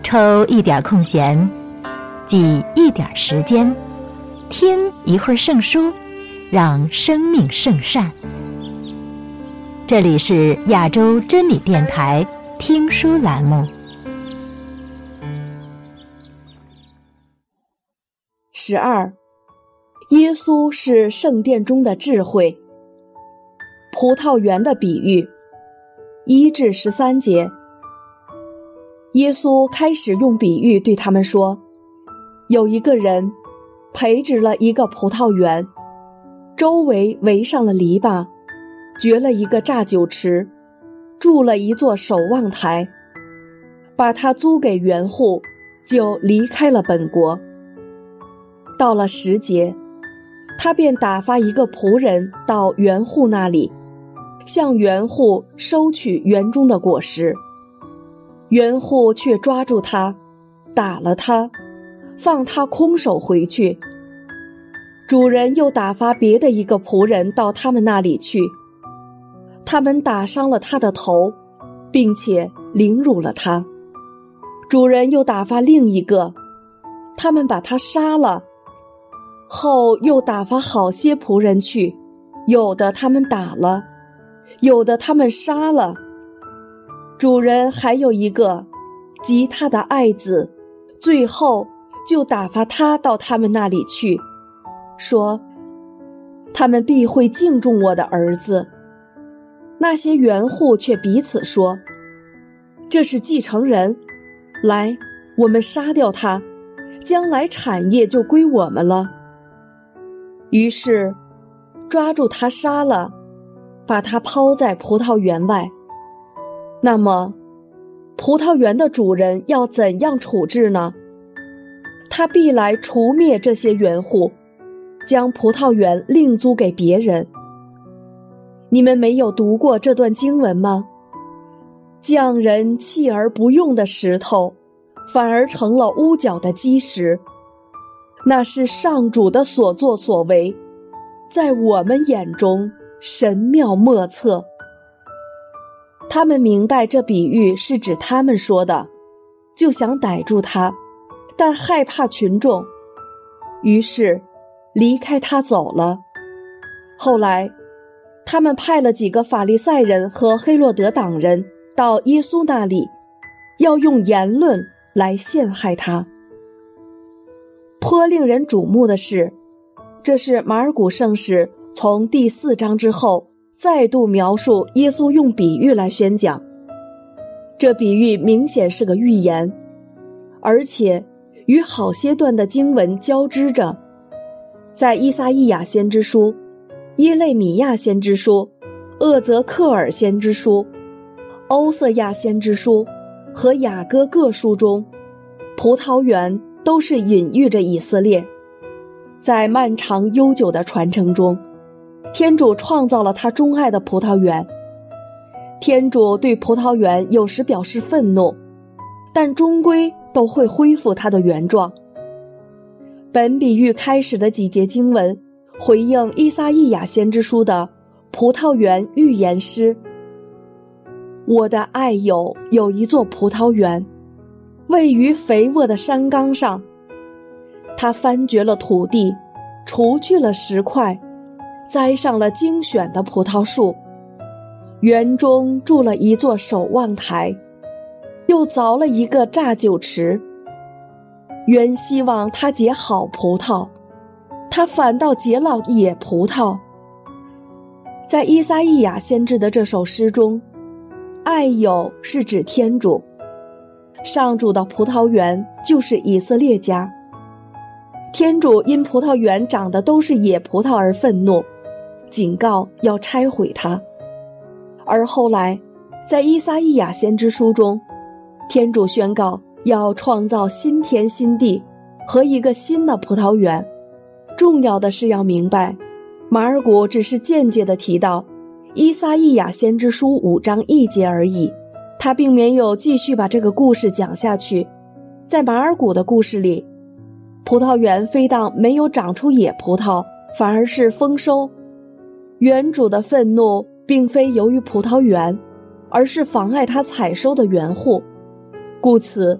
抽一点空闲，挤一点时间，听一会儿圣书，让生命圣善。这里是亚洲真理电台听书栏目。 12. 耶稣是圣殿中的智慧。葡萄园的比喻1至13节。耶稣开始用比喻对他们说，有一个人培植了一个葡萄园，周围围上了篱笆，掘了一个榨酒池，筑了一座守望台，把它租给园户，就离开了本国。到了10节，他便打发一个仆人到园户那里，向园户收取园中的果实。园户却抓住他，打了他，放他空手回去。主人又打发别的一个仆人到他们那里去，他们打伤了他的头，并且凌辱了他。主人又打发另一个，他们把他杀了。后又打发好些仆人去，有的他们打了，有的他们杀了。主人还有一个，即他的爱子，最后就打发他到他们那里去，说，他们必会敬重我的儿子。那些园户却彼此说，这是继承人，来，我们杀掉他，将来产业就归我们了。于是抓住他杀了，把他抛在葡萄园外。那么葡萄园的主人要怎样处置呢？他必来除灭这些园户，将葡萄园另租给别人。你们没有读过这段经文吗？匠人弃而不用的石头，反而成了屋角的基石。那是上主的所作所为，在我们眼中神妙莫测。他们明白这比喻是指他们说的，就想逮住他，但害怕群众，于是离开他走了。后来他们派了几个法利赛人和黑落德党人到耶稣那里，要用言论来陷害他。颇令人瞩目的是，这是马尔谷圣史从第4章之后再度描述耶稣用比喻来宣讲。这比喻明显是个预言，而且与好些段的经文交织着。在依撒意亚先知书、耶肋米亚先知书、厄泽克尔先知书、欧瑟亚先知书和雅歌各书中，葡萄园都是隐喻着以色列。在漫长悠久的传承中，天主创造了他钟爱的葡萄园。天主对葡萄园有时表示愤怒，但终归都会恢复它的原状。本比喻开始的几节经文回应依撒意亚先知书的葡萄园预言诗。我的爱友有一座葡萄园，位于肥沃的山冈上，他翻掘了土地，除去了石块，栽上了精选的葡萄树，园中筑了一座守望台，又凿了一个榨酒池。原希望他结好葡萄，他反倒结了野葡萄。在依撒意亚先知的这首诗中，爱友是指天主，上主的葡萄园就是以色列家。天主因葡萄园长的都是野葡萄而愤怒，警告要拆毁它。而后来在依撒意亚先知书中，天主宣告要创造新天新地和一个新的葡萄园。重要的是要明白，马尔谷只是间接地提到依撒意亚先知书5章1节而已，他并没有继续把这个故事讲下去。在马尔谷的故事里，葡萄园非但没有长出野葡萄，反而是丰收。园主的愤怒并非由于葡萄园，而是妨碍他采收的园户。故此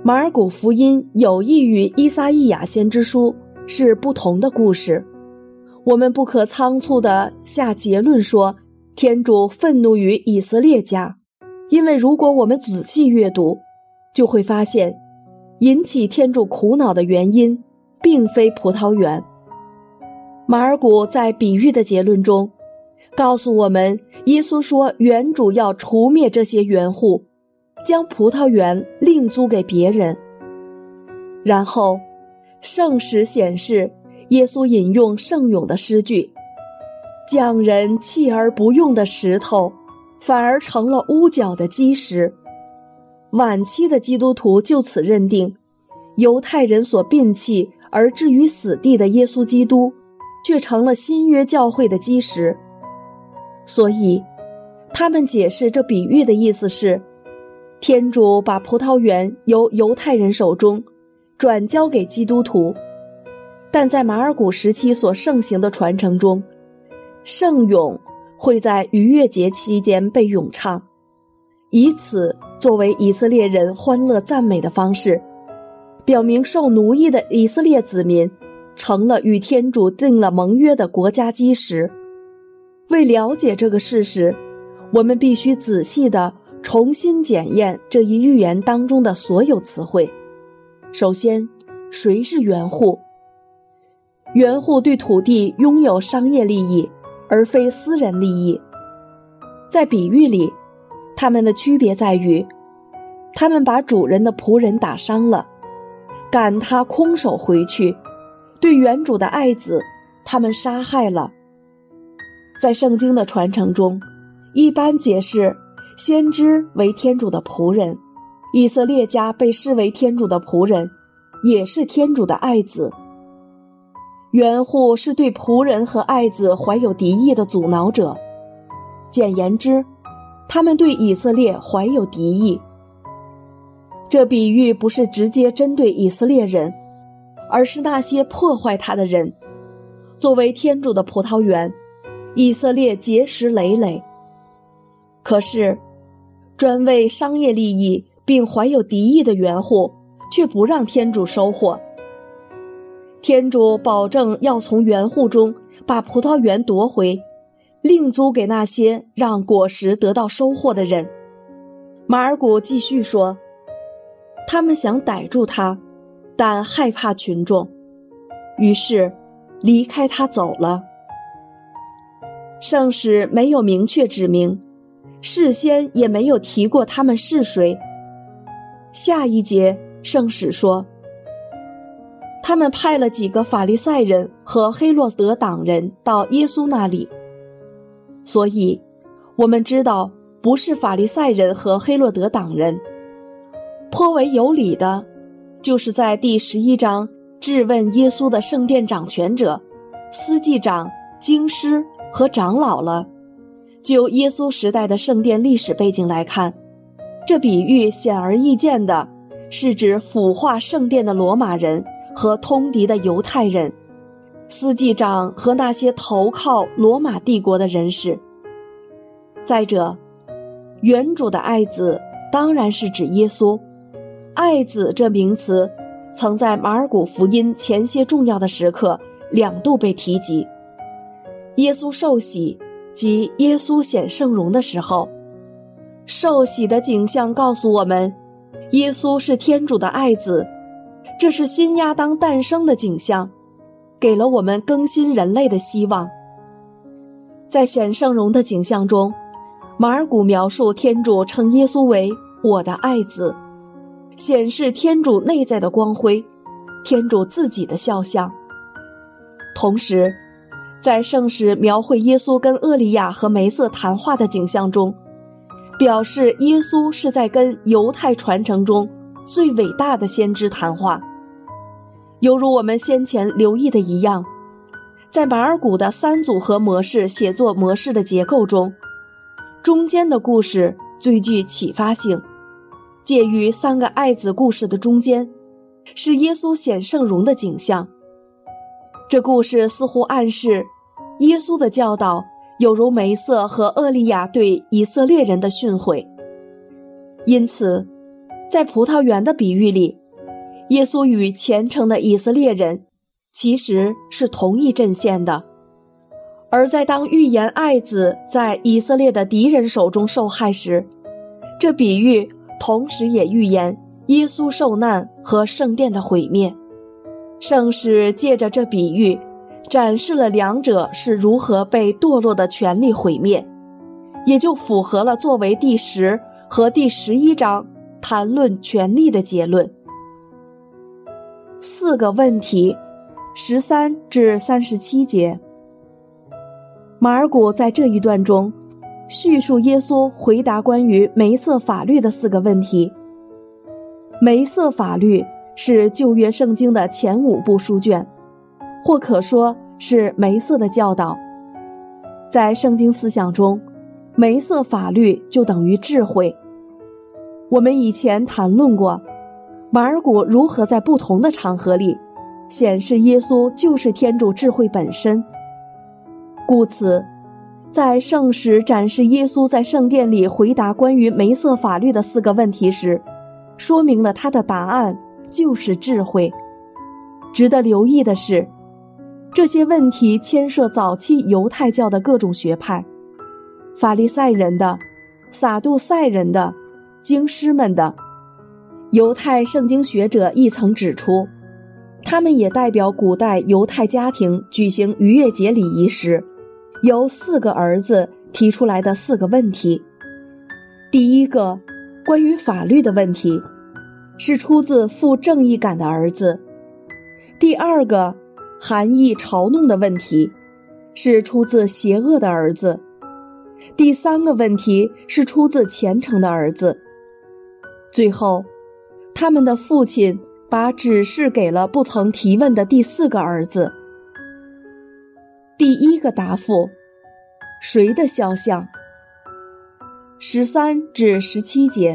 马尔谷福音有异于依撒意亚先知书，是不同的故事。我们不可仓促地下结论说天主愤怒于以色列家，因为如果我们仔细阅读，就会发现引起天主苦恼的原因并非葡萄园。马尔谷在比喻的结论中告诉我们，耶稣说园主要除灭这些园户，将葡萄园另租给别人。然后圣史显示耶稣引用圣咏的诗句，匠人弃而不用的石头反而成了屋角的基石。晚期的基督徒就此认定，犹太人所摒弃而置于死地的耶稣基督却成了新约教会的基石。所以他们解释这比喻的意思是，天主把葡萄园由犹太人手中转交给基督徒，但在马尔谷时期所盛行的传承中，圣咏会在逾越节期间被咏唱，以此作为以色列人欢乐赞美的方式，表明受奴役的以色列子民成了与天主定了盟约的国家基石。为了解这个事实，我们必须仔细地重新检验这一寓言当中的所有词汇。首先，谁是园户？园户对土地拥有商业利益，而非私人利益。在比喻里，他们的区别在于，他们把主人的仆人打伤了，赶他空手回去；对园主的爱子，他们杀害了。在圣经的传承中，一般解释先知为天主的仆人，以色列家被视为天主的仆人，也是天主的爱子。园户是对仆人和爱子怀有敌意的阻挠者，简言之，他们对以色列怀有敌意。这比喻不是直接针对以色列人，而是那些破坏他的人。作为天主的葡萄园，以色列结实累累。可是专为商业利益并怀有敌意的园户却不让天主收获。天主保证要从园户中把葡萄园夺回，另租给那些让果实得到收获的人。马尔谷继续说，他们想逮住他，但害怕群众，于是离开他走了。圣史没有明确指明，事先也没有提过他们是谁。下一节圣史说，他们派了几个法利赛人和黑落德党人到耶稣那里。所以我们知道不是法利赛人和黑落德党人。颇为有理的，就是在第11章质问耶稣的圣殿掌权者、司祭长、经师和长老了。就耶稣时代的圣殿历史背景来看，这比喻显而易见的是指腐化圣殿的罗马人和通敌的犹太人，司祭长和那些投靠罗马帝国的人士。再者，园主的爱子当然是指耶稣。爱子这名词曾在马尔谷福音前些重要的时刻2度被提及。耶稣受洗及耶稣显圣容的时候，受洗的景象告诉我们，耶稣是天主的爱子，这是新亚当诞生的景象，给了我们更新人类的希望。在显圣容的景象中，马尔谷描述天主称耶稣为我的爱子，显示天主内在的光辉，天主自己的肖像。同时，在圣史描绘耶稣跟厄里亚和梅瑟谈话的景象中，表示耶稣是在跟犹太传承中最伟大的先知谈话。犹如我们先前留意的一样，在马尔谷的3组合模式写作模式的结构中，中间的故事最具启发性，介于3个爱子故事的中间，是耶稣显圣容的景象。这故事似乎暗示耶稣的教导有如梅瑟和厄利亚对以色列人的训诲。因此， 在葡萄园的比喻里，耶稣与虔诚的以色列人其实是同一阵线的。而在当预言爱子在以色列的敌人手中受害时，这比喻同时也预言耶稣受难和圣殿的毁灭。圣使借着这比喻展示了两者是如何被堕落的权力毁灭，也就符合了作为第10和第11章谈论权力的结论。4个问题，13至37节。马尔谷在这一段中叙述耶稣回答关于梅瑟法律的4个问题。梅瑟法律是旧约圣经的前5部书卷，或可说是梅瑟的教导。在圣经思想中，梅瑟法律就等于智慧。我们以前谈论过马尔谷如何在不同的场合里显示耶稣就是天主智慧本身。故此，在圣使展示耶稣在圣殿里回答关于梅瑟法律的4个问题时，说明了他的答案就是智慧。值得留意的是，这些问题牵涉早期犹太教的各种学派，法利赛人的、撒杜塞人的、经师们的。犹太圣经学者亦曾指出，他们也代表古代犹太家庭举行逾越节礼仪时由4个儿子提出来的4个问题。第一个，关于法律的问题，是出自富正义感的儿子。第二个，含义嘲弄的问题，是出自邪恶的儿子。第3个问题是出自虔诚的儿子。最后，他们的父亲把指示给了不曾提问的第4个儿子。第一个答复，谁的肖像？13至17节。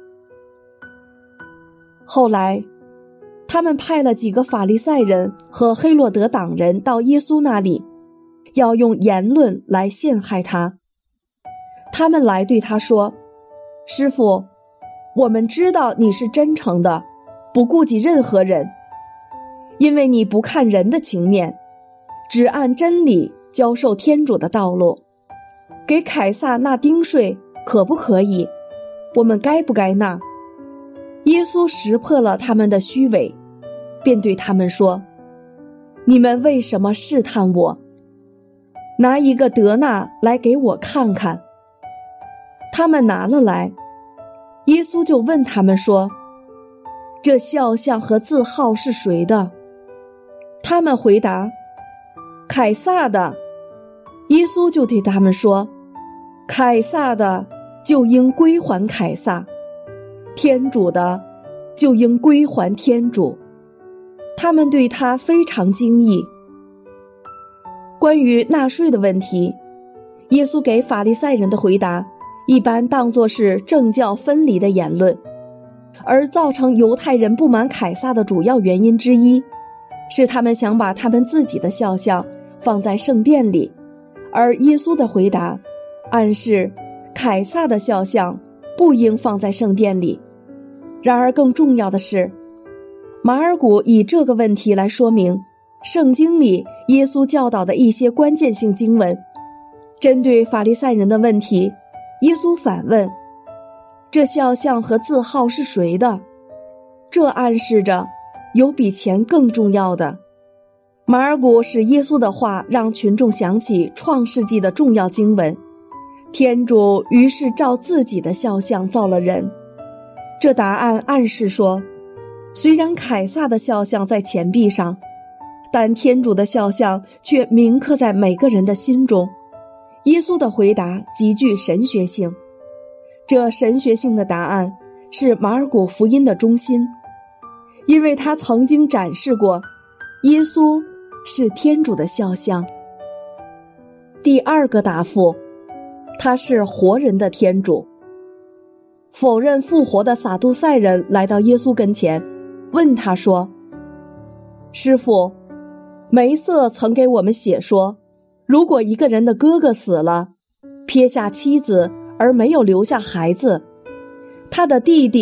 后来，他们派了几个法利赛人和黑落德党人到耶稣那里，要用言论来陷害他。他们来对他说：“师父，我们知道你是真诚的，不顾及任何人，因为你不看人的情面，只按真理教授天主的道路。给凯撒纳丁税可不可以？我们该不该纳？”耶稣识破了他们的虚伪，便对他们说：“你们为什么试探我？拿一个德纳来给我看看。”他们拿了来，耶稣就问他们说：“这肖像和字号是谁的？”他们回答：“凯撒的。”耶稣就对他们说：“凯撒的就应归还凯撒，天主的就应归还天主。”他们对他非常惊异。关于纳税的问题，耶稣给法利赛人的回答一般当作是政教分离的言论，而造成犹太人不满凯撒的主要原因之一，是他们想把他们自己的肖像放在圣殿里，而耶稣的回答暗示凯撒的肖像不应放在圣殿里。然而更重要的是，马尔谷以这个问题来说明圣经里耶稣教导的一些关键性经文。针对法利赛人的问题，耶稣反问：“这肖像和字号是谁的？”这暗示着有比钱更重要的。马尔谷使耶稣的话让群众想起创世纪的重要经文，天主于是照自己的肖像造了人。这答案暗示说，虽然凯撒的肖像在钱币上，但天主的肖像却铭刻在每个人的心中。耶稣的回答极具神学性，这神学性的答案是马尔谷福音的中心，因为他曾经展示过耶稣是天主的肖像。第二个答复，他是活人的天主。否认复活的撒杜塞人来到耶稣跟前，问他说：“师父，梅瑟曾给我们写说，如果一个人的哥哥死了，撇下妻子而没有留下孩子，他的弟弟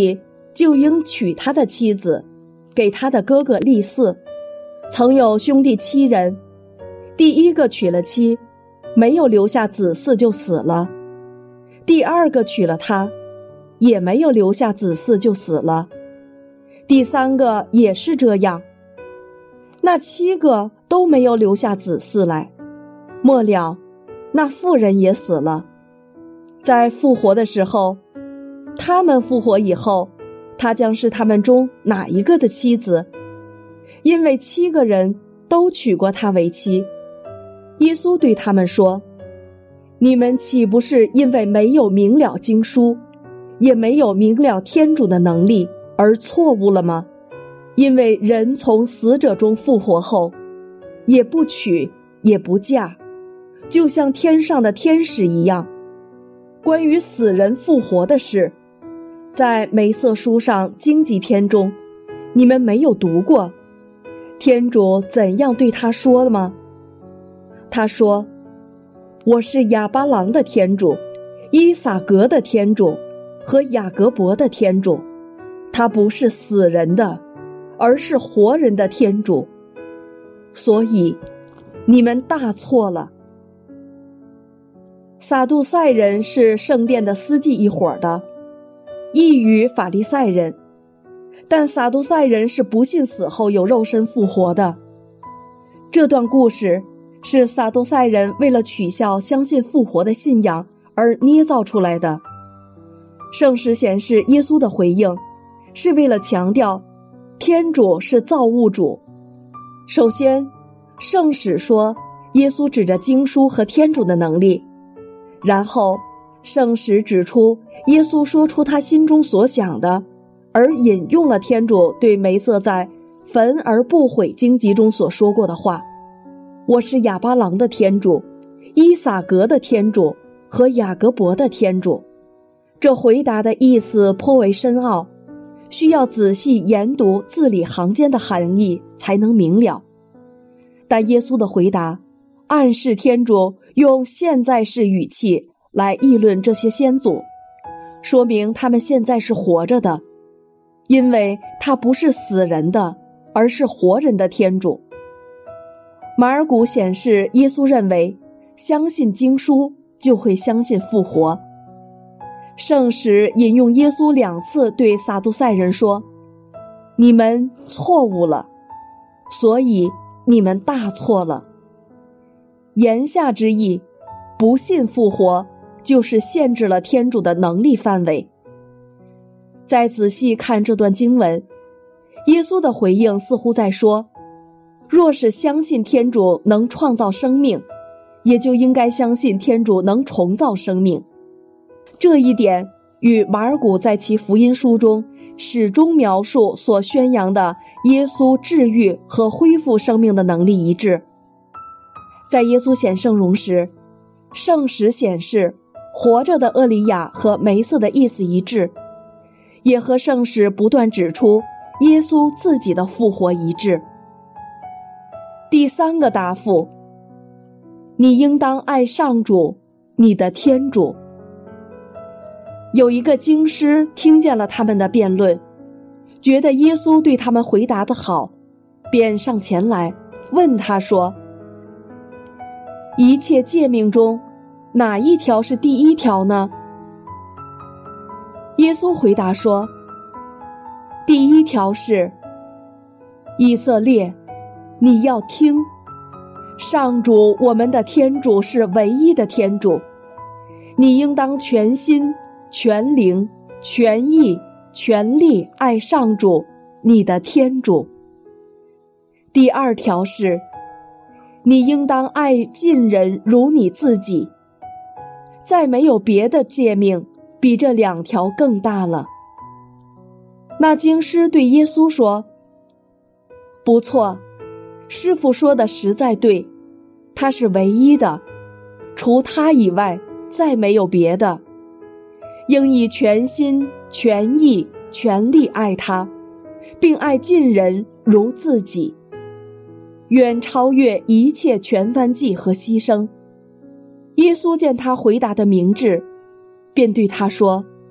就应娶他的妻子，给他的哥哥立嗣。曾有兄弟7人，第一个娶了妻，没有留下子嗣就死了；第二个娶了她，也没有留下子嗣就死了；第三个也是这样。那7个都没有留下子嗣来，末了，那妇人也死了。在复活的时候，他们复活以后，她将是他们中哪一个的妻子？因为7个人都娶过她为妻。耶稣对他们说：你们岂不是因为没有明了经书，也没有明了天主的能力而错误了吗？因为人从死者中复活后，也不娶也不嫁，就像天上的天使一样。关于死人复活的事，在梅瑟书上荆棘篇中，你们没有读过天主怎样对他说了吗？他说：我是亚巴郎的天主，伊撒格的天主和雅各伯的天主。他不是死人的，而是活人的天主。所以你们大错了。撒杜塞人是圣殿的司祭一伙的，异于法利赛人，但撒杜塞人是不信死后有肉身复活的。这段故事是撒杜塞人为了取笑相信复活的信仰而捏造出来的。圣史显示耶稣的回应是为了强调天主是造物主。首先，圣史说耶稣指着经书和天主的能力，然后圣史指出耶稣说出他心中所想的，而引用了天主对梅瑟在焚而不毁荆棘中所说过的话：我是亚巴郎的天主，伊撒格的天主和雅各伯的天主。这回答的意思颇为深奥，需要仔细研读字里行间的含义才能明了。但耶稣的回答暗示天主用现在式语气来议论这些先祖，说明他们现在是活着的，因为他不是死人的，而是活人的天主。马尔谷显示耶稣认为相信经书就会相信复活。圣史引用耶稣2次对撒杜塞人说：你们错误了，所以你们大错了。言下之意，不信复活就是限制了天主的能力范围。再仔细看这段经文，耶稣的回应似乎在说，若是相信天主能创造生命，也就应该相信天主能重造生命。这一点与马尔谷在其福音书中始终描述所宣扬的耶稣治愈和恢复生命的能力一致。在耶稣显圣容时，圣史显示活着的厄里亚和梅瑟的意思一致，也和圣史不断指出耶稣自己的复活一致。第3个答复：你应当爱上主，你的天主。有一个经师听见了他们的辩论，觉得耶稣对他们回答得好，便上前来问他说：一切诫命中，哪一条是第1条呢？耶稣回答说：第1条是，以色列，你要听，上主我们的天主是唯一的天主，你应当全心、全灵、全意、全力爱上主你的天主。第2条是，你应当爱近人如你自己。再没有别的诫命比这2条更大了。那经师对耶稣说：不错，师父说的实在对，他是唯一的，除他以外再没有别的。应以全心、全意、全力爱他，并爱近人如自己，远超越一切全燔祭和牺牲。耶稣见他回答的明智，便对他说：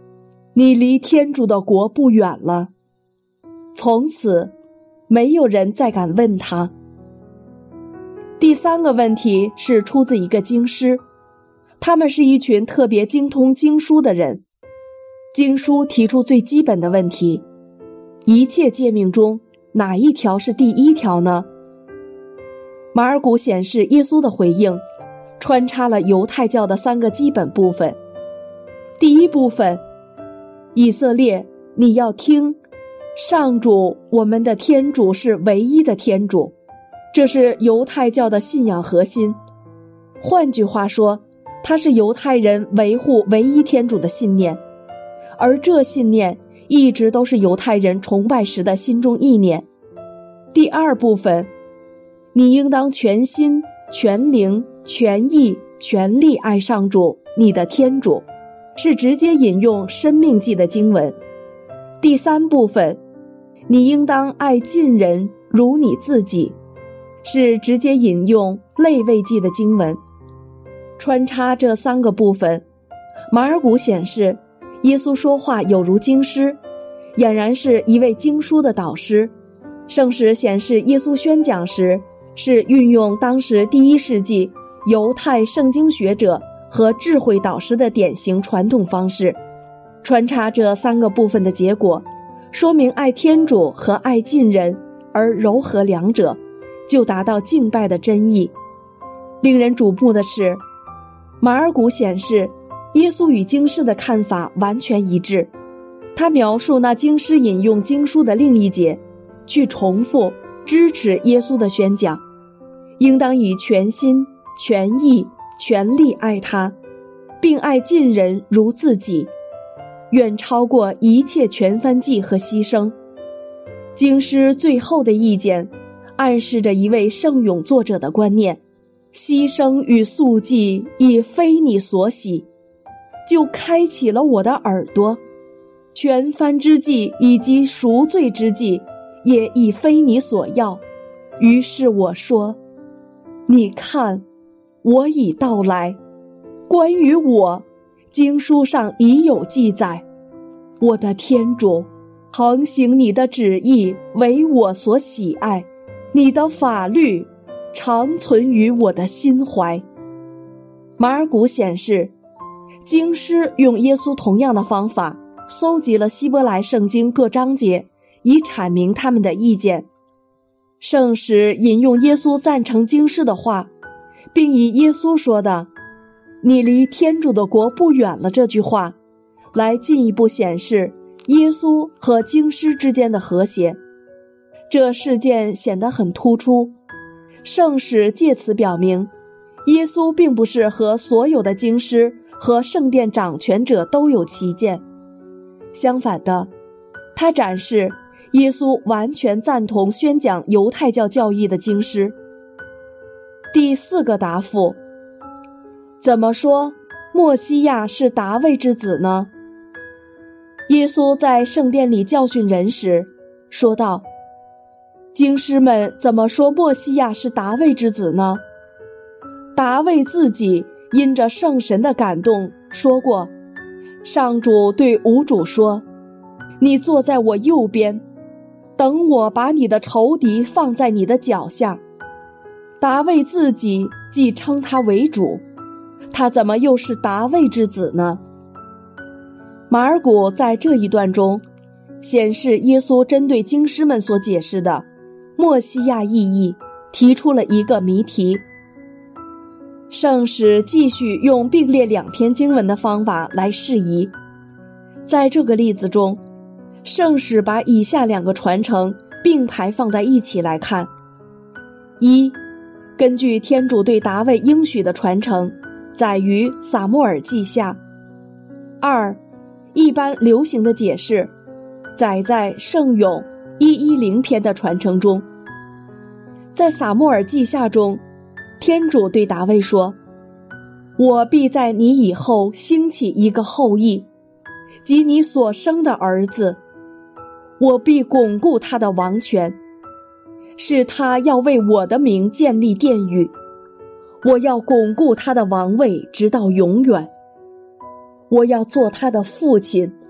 你离天主的国不远了。从此，没有人再敢问他。第三个问题是出自一个经师，他们是一群特别精通经书的人。经书提出最基本的问题：一切诫命中哪一条是第一条呢？马尔谷显示耶稣的回应穿插了犹太教的3个基本部分。第一部分，以色列，你要听，上主我们的天主是唯一的天主，这是犹太教的信仰核心。换句话说，它是犹太人维护唯一天主的信念，而这信念一直都是犹太人崇拜时的心中意念。第二部分，你应当全心、全灵、全意、全力爱上主你的天主，是直接引用申命记的经文。第三部分，你应当爱近人如你自己，是直接引用类未记的经文。穿插这3个部分，马尔谷显示耶稣说话有如经师，俨然是一位经书的导师。圣史显示耶稣宣讲时是运用当时第1世纪犹太圣经学者和智慧导师的典型传统方式。穿插这3个部分的结果，说明爱天主和爱近人而糅合两者，就达到敬拜的真意。令人瞩目的是，马尔谷显示耶稣与经师的看法完全一致。他描述那经师引用经书的另一节，去重复支持耶稣的宣讲，应当以全心、全意、全力爱他，并爱近人如自己，远超过一切全燔祭和牺牲。经师最后的意见暗示着一位圣咏作者的观念：牺牲与素祭已非你所喜，就开启了我的耳朵；全燔之祭以及赎罪之祭也已非你所要。于是我说，你看，我已到来，关于我，经书上已有记载。我的天主，恒行你的旨意为我所喜爱，你的法律常存于我的心怀。马尔谷显示，经师用耶稣同样的方法搜集了希伯来圣经各章节，以阐明他们的意见。圣史引用耶稣赞成经师的话，并以耶稣说的“你离天主的国不远了”这句话来进一步显示耶稣和经师之间的和谐。这事件显得很突出，圣史借此表明，耶稣并不是和所有的经师和圣殿掌权者都有歧见，相反的，他展示耶稣完全赞同宣讲犹太教教义的经师。第4个答复，怎么说默西亚是达味之子呢？耶稣在圣殿里教训人时说道，经师们怎么说默西亚是达味之子呢？达味自己因着圣神的感动说过，上主对吾主说，你坐在我右边，等我把你的仇敌放在你的脚下。达味自己既称他为主，他怎么又是达味之子呢？马尔谷在这一段中显示耶稣针对经师们所解释的默西亚意义提出了一个谜题。圣史继续用并列2篇经文的方法来释疑。在这个例子中，圣史把以下2个传承并排放在一起来看：一，根据天主对达味应许的传承，载于撒母耳记下；二，一般流行的解释，载在圣咏110篇的传承中。在撒母耳记下中，天主对达味说，我必在你以后兴起一个后裔，即你所生的儿子，我必巩固他的王权，是他要为我的名建立殿宇，我要巩固他的王位直到永远。我要做他的父亲，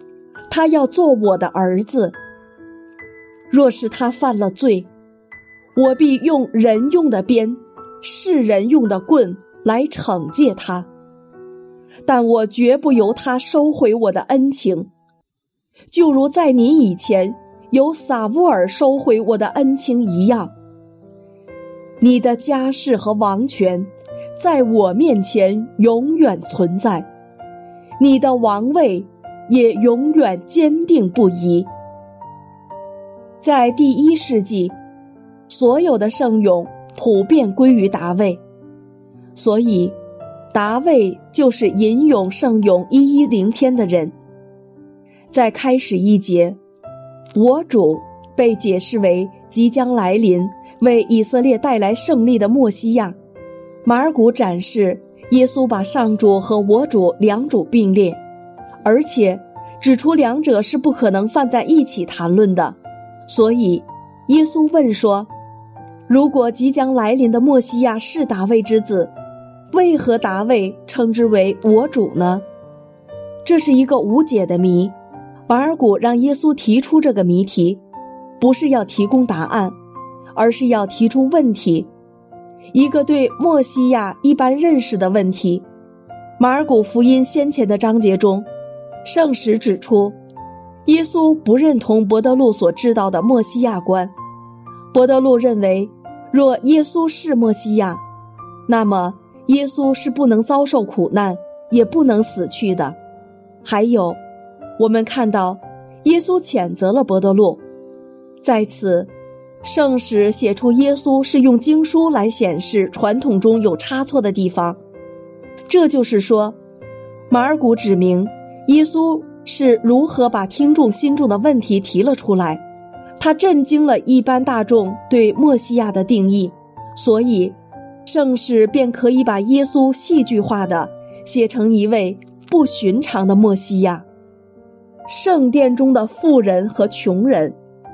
他要做我的儿子。若是他犯了罪，我必用人用的鞭，世人用的棍来惩戒他，但我绝不由他收回我的恩情，就如在你以前由撒乌尔收回我的恩情一样。你的家世和王权在我面前永远存在，你的王位也永远坚定不移。在第1世纪，所有的圣咏普遍归于达味，所以达味就是吟咏圣咏110篇的人。在开始1节，我主被解释为即将来临为以色列带来胜利的默西亚。马尔谷展示耶稣把上主和我主两主并列，而且指出两者是不可能放在一起谈论的。所以耶稣问说，如果即将来临的默西亚是达味之子，为何达味称之为我主呢？这是一个无解的谜。马尔谷让耶稣提出这个谜题，不是要提供答案，而是要提出问题，一个对默西亚一般认识的问题。马尔谷福音先前的章节中，圣史指出，耶稣不认同伯德禄所知道的默西亚观。伯德禄认为，若耶稣是默西亚，那么耶稣是不能遭受苦难，也不能死去的。还有，我们看到耶稣谴责了伯德禄。在此，圣史写出耶稣是用经书来显示传统中有差错的地方。这就是说，马尔谷指明耶稣是如何把听众心中的问题提了出来，他震惊了一般大众对默西亚的定义，所以圣史便可以把耶稣戏剧化地写成一位不寻常的默西亚。圣殿中的富人和穷人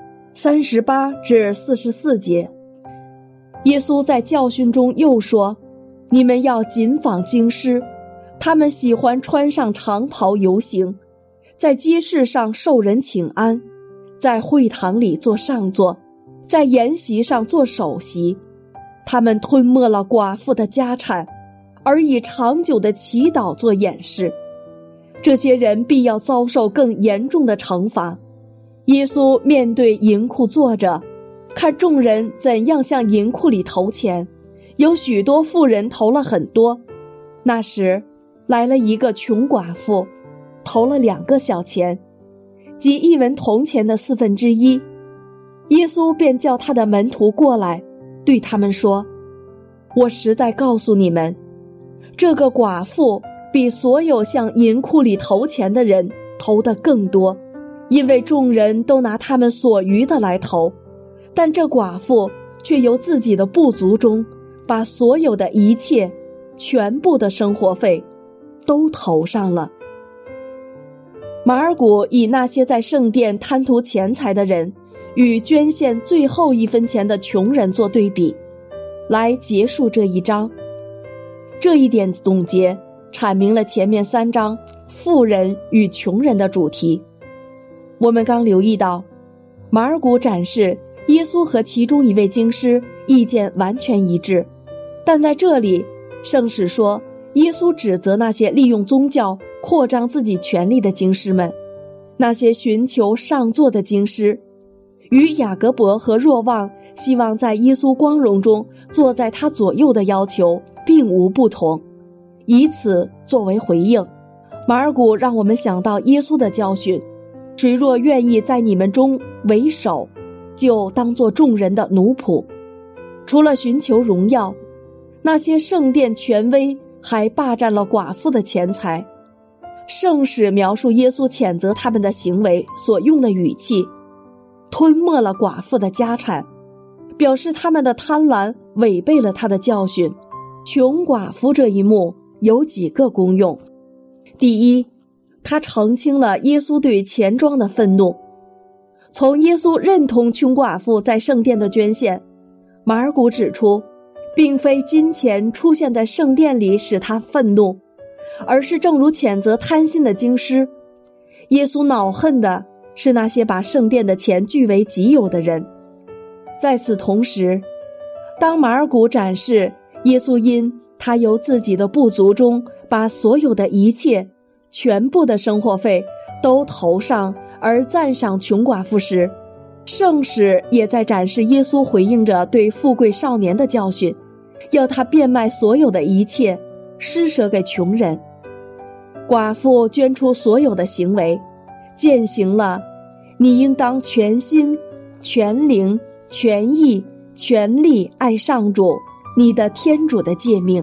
38至44节，耶稣在教训中又说，你们要谨防经师，他们喜欢穿上长袍游行，在街市上受人请安，在会堂里坐上座，在筵席上坐首席。他们吞没了寡妇的家产，而以长久的祈祷做掩饰。这些人必要遭受更严重的惩罚。耶稣面对银库坐着，看众人怎样向银库里投钱，有许多富人投了很多。那时来了一个穷寡妇，投了2个小钱，即1文铜钱的1/4。耶稣便叫他的门徒过来，对他们说，我实在告诉你们，这个寡妇比所有向银库里投钱的人投得更多，因为众人都拿他们所余的来投，但这寡妇却由自己的不足中把所有的一切，全部的生活费都投上了。马尔谷以那些在圣殿贪图钱财的人与捐献最后1分钱的穷人做对比，来结束这一章。这一点总结阐明了前面3章富人与穷人的主题。我们刚留意到，马尔谷展示耶稣和其中一位经师意见完全一致，但在这里圣史说，耶稣指责那些利用宗教扩张自己权力的经师们，那些寻求上座的经师，与雅各伯和若望希望在耶稣光荣中坐在他左右的要求并无不同。以此作为回应，马尔谷让我们想到耶稣的教训，谁若愿意在你们中为首，就当作众人的奴仆。除了寻求荣耀，那些圣殿权威还霸占了寡妇的钱财。圣史描述耶稣谴责他们的行为所用的语气，吞没了寡妇的家产，表示他们的贪婪违背了他的教训。穷寡妇这一幕有几个功用。第一，他澄清了耶稣对钱庄的愤怒。从耶稣认同穷寡妇在圣殿的捐献，马尔谷指出，并非金钱出现在圣殿里使他愤怒，而是正如谴责贪心的经师， 耶稣恼恨的是那些把圣殿的钱据为己有的人。在此同时，当马尔谷展示耶稣因他由自己的不足中把所有的一切全部的生活费都投上而赞赏穷寡妇时，圣使也在展示耶稣回应着对富贵少年的教训，要他变卖所有的一切施舍给穷人。寡妇捐出所有的行为，践行了你应当全心全灵全意全力爱上主你的天主的诫命。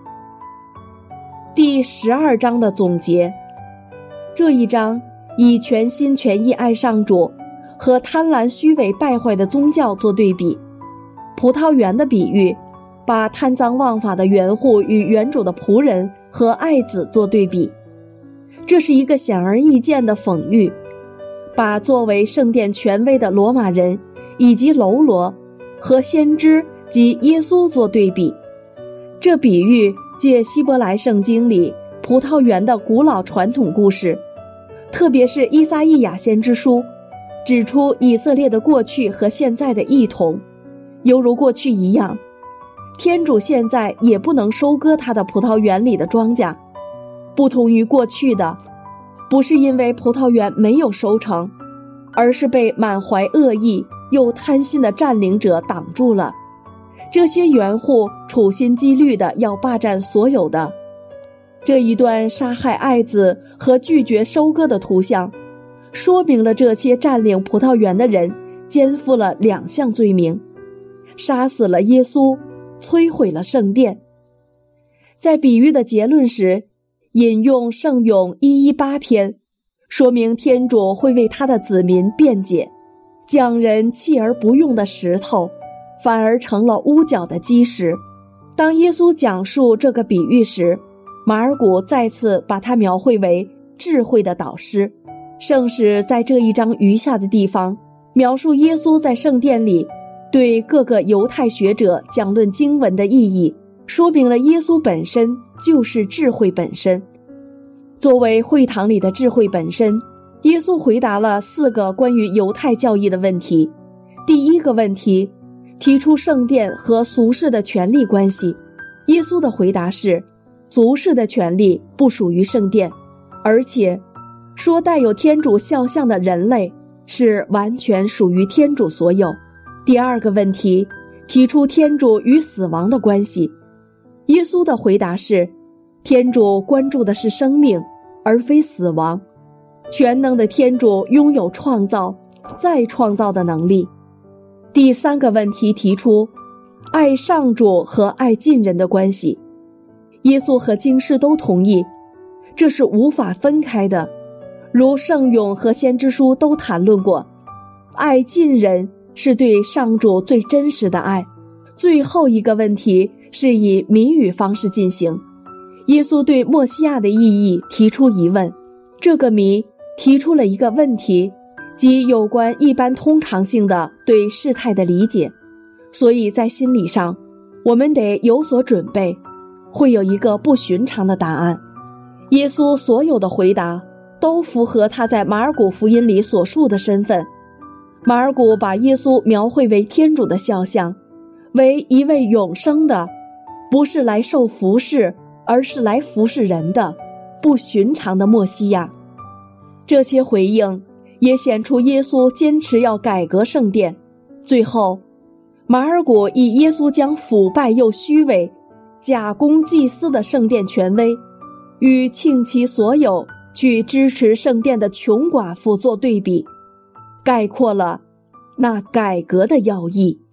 第12章的总结，这一章以全心全意爱上主和贪婪虚伪败坏的宗教做对比。葡萄园的比喻把贪赃枉法的园户与园主的仆人和爱子做对比，这是一个显而易见的讽喻，把作为圣殿权威的罗马人以及喽罗和先知及耶稣做对比。这比喻借希伯来圣经里葡萄园的古老传统故事，特别是依撒意亚先知书，指出以色列的过去和现在的异同。犹如过去一样，天主现在也不能收割他的葡萄园里的庄稼。不同于过去的，不是因为葡萄园没有收成，而是被满怀恶意又贪心的占领者挡住了。这些园户处心积虑地要霸占所有的。这一段杀害爱子和拒绝收割的图像，说明了这些占领葡萄园的人肩负了2项罪名：杀死了耶稣，摧毁了圣殿。在比喻的结论时，引用圣咏118篇，说明天主会为他的子民辩解，将人弃而不用的石头反而成了屋角的基石。当耶稣讲述这个比喻时，马尔谷再次把它描绘为智慧的导师。圣使在这一章余下的地方描述耶稣在圣殿里对各个犹太学者讲论经文的意义，说明了耶稣本身就是智慧本身。作为会堂里的智慧本身，耶稣回答了4个关于犹太教义的问题。第一个问题提出圣殿和俗世的权利关系。耶稣的回答是，俗世的权利不属于圣殿，而且说带有天主肖像的人类是完全属于天主所有。第二个问题提出天主与死亡的关系。耶稣的回答是，天主关注的是生命，而非死亡。全能的天主拥有创造、再创造的能力。第三个问题提出爱上主和爱近人的关系。耶稣和经师都同意，这是无法分开的，如圣咏和先知书都谈论过。爱近人是对上主最真实的爱。最后一个问题是以谜语方式进行。耶稣对默西亚的意义提出疑问，这个谜提出了一个问题，即有关一般通常性的对事态的理解。所以在心理上，我们得有所准备，会有一个不寻常的答案。耶稣所有的回答都符合他在马尔谷福音里所述的身份。马尔谷把耶稣描绘为天主的肖像，为一位永生的，不是来受服侍，而是来服侍人的不寻常的默西亚。这些回应也显出耶稣坚持要改革圣殿。最后，马尔谷以耶稣将腐败又虚伪、假公济私的圣殿权威与倾其所有去支持圣殿的穷寡妇做对比，概括了那改革的要义。